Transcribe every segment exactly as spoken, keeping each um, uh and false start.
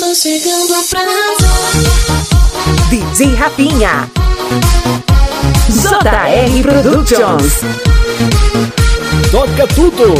Tô chegando pra D J Rafinha, J R Productions. Toca tudo.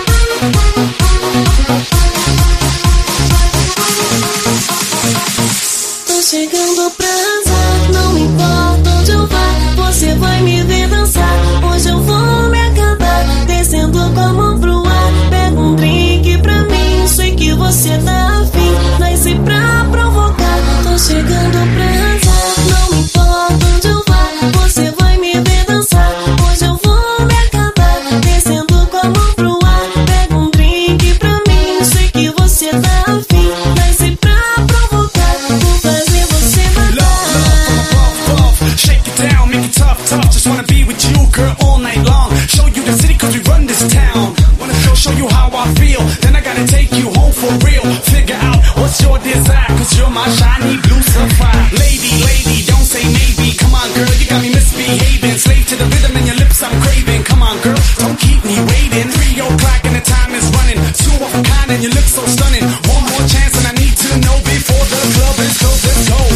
Tô chegando pra dançar, não importa onde eu vá, você vai me ver dançar. Hoje eu vou me acabar, descendo com a mão pro ar. Pega um drink pra mim, sei que você tá afim, nasce pra provocar. Tô chegando pra dançar, não importa onde eu vá, você vai me ver dançar. Hoje eu vou me acabar, descendo com a mão pro ar. Pega um drink pra mim, sei que você tá afim, nasce pra provocar. Vou fazer você matar. Shake it down, make it tough, tough. Just wanna be with you, girl, all night long. Show you the city cause we run this town. Wanna show, show you how I feel, then I gotta take you home for real. Figure out what's your desire, cause you're my shiny blue sapphire. Lady, lady, don't say maybe. Come on, girl, you got me misbehaving. Slave to the rhythm and your lips I'm craving. Come on, girl, don't keep me waiting. Three o'clock and the time is running. Two of a kind and you look so stunning. One more chance and I need to know before the club is closed. Let's go.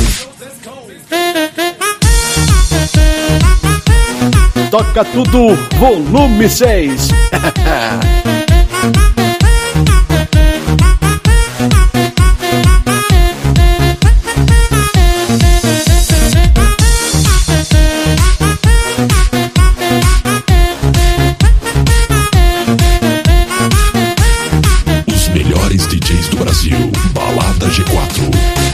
Toca tudo, volume seis. Os melhores D Js do Brasil, Balada G quatro.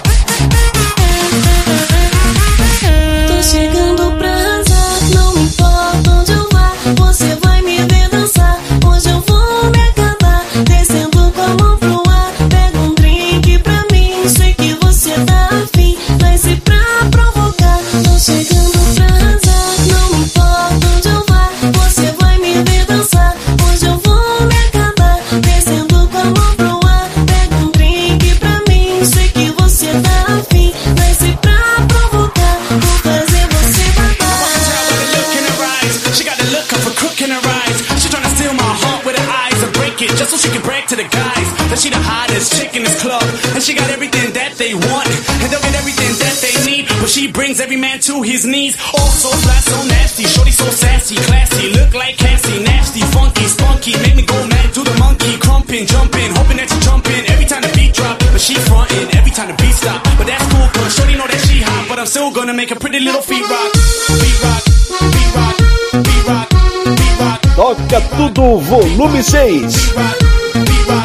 Tô chegando pra dançar, não importa onde eu vá, você vai me ver dançar. Hoje eu vou me acabar, descendo com a mão pro ar. Pega um drink pra mim, sei que você tá afim, nasce pra provocar. Tô chegando pra dançar, não importa onde eu vá, você vai me ver dançar. Hoje eu vou me acabar, descendo com a mão pro ar. Pega um drink pra mim, sei que você tá afim, nasce pra provocar. Vou fazer você She got the look of a crook in her eyes. She tryna steal my heart with her eyes and break it just so she can brag to the guys that she the hottest chick in this club. And she got everything that they want, and they'll get everything that they need. But she brings every man to his knees. Oh, so fly, so nasty. Shorty so sassy, classy. Look like Cassie, nasty, funky, spunky. Make me go mad, do the monkey, crumping, jumping, hoping that you jumping every time the beat drop. But she frontin' every time the beat stop. But that's cool, cause Shorty know that she hot. But I'm still gonna make her pretty little feet rock. Feet rock, feet rock. Toca tudo, volume seis. Beat rock, beat rock.